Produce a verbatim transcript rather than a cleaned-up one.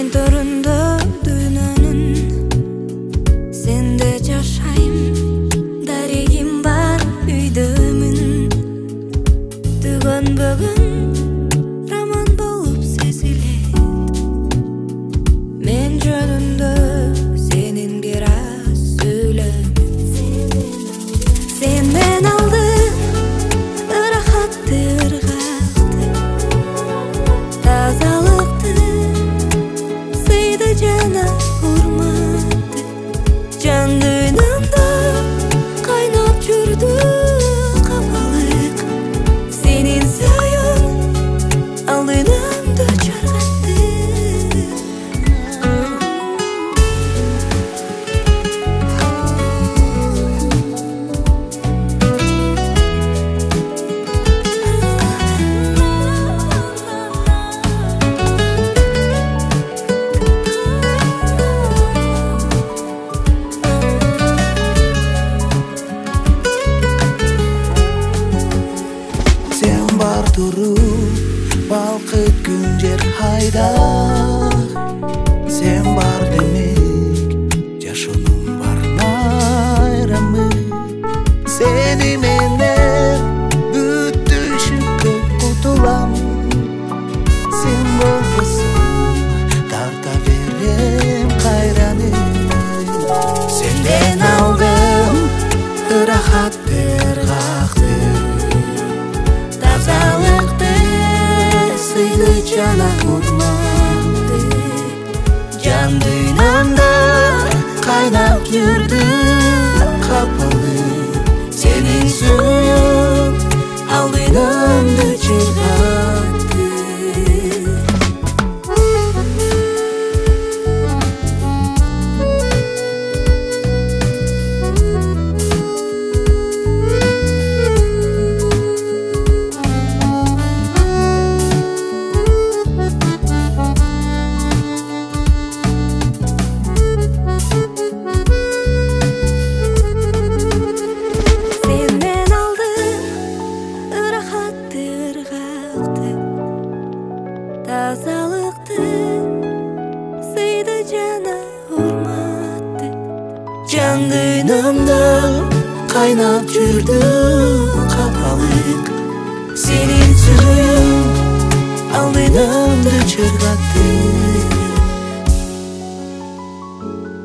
Мен төрүндө дүйнөнүн сенде жашайм, дарегим бар үйдөмүн. Түгөнбөгөн роман болуп сезилет. Мен жөнүндө сенин бир аз сүйлөм. Сенден алдым ырахатты, ыргакты, тазалыкты, сыйды жана урматты. Жан дүйнөмдө кайнап жүрдү капалык. Сенин сүйүүң ал дүйнөмдү чаргатты. Sen бар туруп балкып күн жер айда. Sen бар демек жашоонун бар майрамы. Сени менен бүттүшүккө кутулам. Sen болбосоң тарта берем кайраны. Сенден алдым ырахатты, ыргакты, тазалыкты, сыйды жана урматты. Жан дүйнөмдө кайнап жүрдү капалык. Сенин сүйүүң ал дүйнөмдү чыргатты. Сенден алдым ырахатты, ыргакты, тазалыкты, сыйды жана урматты. Жан дүйнөмдө кайнап жүрдү капалык. Сенин сүйүүң ал дүйнөмдү чыргатты.